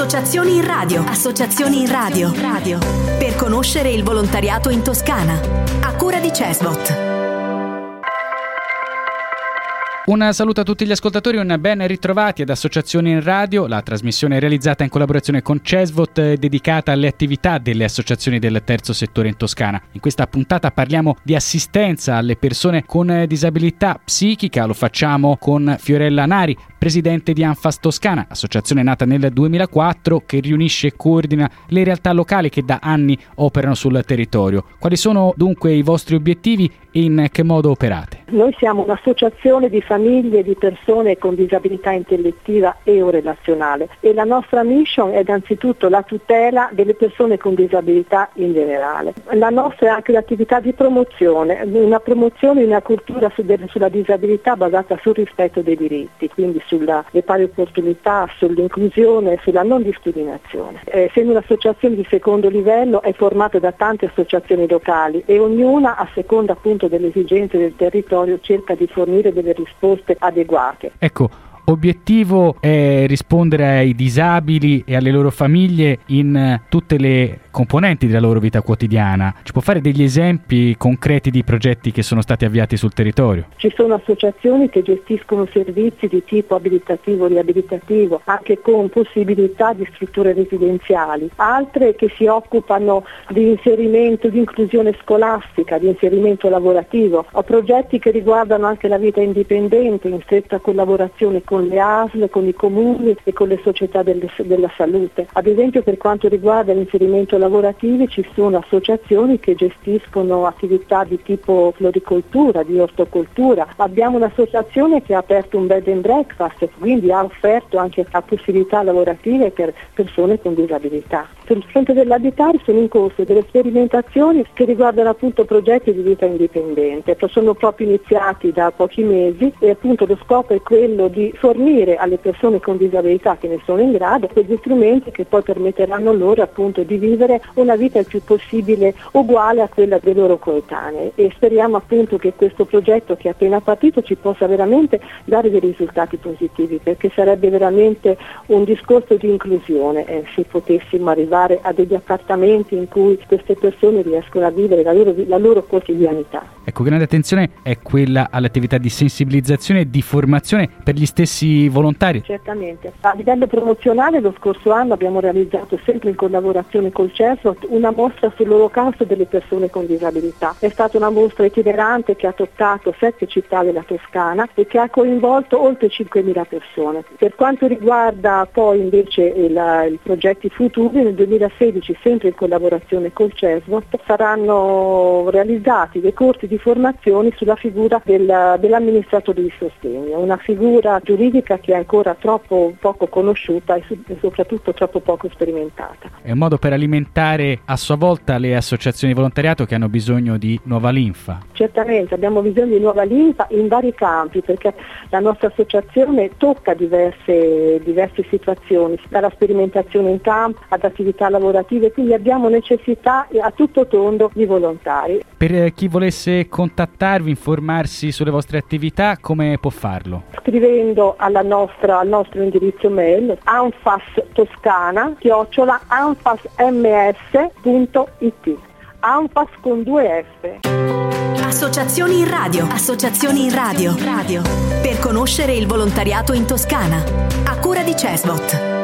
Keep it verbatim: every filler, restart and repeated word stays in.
Associazioni in radio. Associazioni in radio. Radio. Per conoscere il volontariato in Toscana. A cura di Cesvot. Un saluto a tutti gli ascoltatori, un ben ritrovati ad Associazioni in Radio, la trasmissione realizzata in collaborazione con Cesvot dedicata alle attività delle associazioni del terzo settore in Toscana. In questa puntata parliamo di assistenza alle persone con disabilità psichica, lo facciamo con Fiorella Nari, presidente di ANFAS Toscana, associazione nata nel duemilaquattro che riunisce e coordina le realtà locali che da anni operano sul territorio. Quali sono dunque i vostri obiettivi e in che modo operate? Noi siamo un'associazione di famiglie di persone con disabilità intellettiva e o relazionale e la nostra mission è innanzitutto la tutela delle persone con disabilità in generale. La nostra è anche l'attività di promozione, una promozione di una cultura su de- sulla disabilità basata sul rispetto dei diritti, quindi sulle pari opportunità, sull'inclusione e sulla non discriminazione. Eh, essendo un'associazione di secondo livello è formata da tante associazioni locali e ognuna a seconda appunto delle esigenze del territorio cerca di fornire delle risposte adeguate. Ecco, obiettivo è rispondere ai disabili e alle loro famiglie in tutte le componenti della loro vita quotidiana. Ci può fare degli esempi concreti di progetti che sono stati avviati sul territorio? Ci sono associazioni che gestiscono servizi di tipo abilitativo, riabilitativo, anche con possibilità di strutture residenziali, altre che si occupano di inserimento, di inclusione scolastica, di inserimento lavorativo. Ho progetti che riguardano anche la vita indipendente in stretta collaborazione con le A S L, con i comuni e con le società delle, della salute. Ad esempio per quanto riguarda l'inserimento lavorativi ci sono associazioni che gestiscono attività di tipo floricoltura, di ortocoltura. Abbiamo un'associazione che ha aperto un bed and breakfast, quindi ha offerto anche possibilità lavorative per persone con disabilità. Sul fronte dell'abitare sono in corso delle sperimentazioni che riguardano appunto progetti di vita indipendente. Sono proprio iniziati da pochi mesi e appunto lo scopo è quello di fornire alle persone con disabilità che ne sono in grado quegli strumenti che poi permetteranno loro appunto di vivere una vita il più possibile uguale a quella dei loro coetanei e speriamo appunto che questo progetto che è appena partito ci possa veramente dare dei risultati positivi, perché sarebbe veramente un discorso di inclusione eh, se potessimo arrivare a degli appartamenti in cui queste persone riescono a vivere la loro, la loro quotidianità. Ecco, grande attenzione è quella all'attività di sensibilizzazione e di formazione per gli stessi volontari. Certamente. A livello promozionale lo scorso anno abbiamo realizzato sempre in collaborazione col Cesvot una mostra sull'olocausto delle persone con disabilità. È stata una mostra itinerante che ha toccato sette città della Toscana e che ha coinvolto oltre cinquemila persone. Per quanto riguarda poi invece il, i progetti futuri, nel duemilasedici sempre in collaborazione col Cesvot saranno realizzati dei corsi di formazione sulla figura del, dell'amministratore di sostegno, una figura giuridica che è ancora troppo poco conosciuta e, su, e soprattutto troppo poco sperimentata. È un modo per alimentare a sua volta le associazioni di volontariato che hanno bisogno di nuova linfa. Certamente, abbiamo bisogno di nuova linfa in vari campi perché la nostra associazione tocca diverse, diverse situazioni, dalla sperimentazione in campo ad attività lavorative, quindi abbiamo necessità a tutto tondo di volontari. Per chi volesse contattarvi, informarsi sulle vostre attività, come può farlo? Scrivendo alla nostra, al nostro indirizzo mail anfastoscana chiocciola anfasms punto it. Anfas con due F. Associazioni in radio. Associazioni in radio. Radio. Per conoscere il volontariato in Toscana. A cura di Cesvot.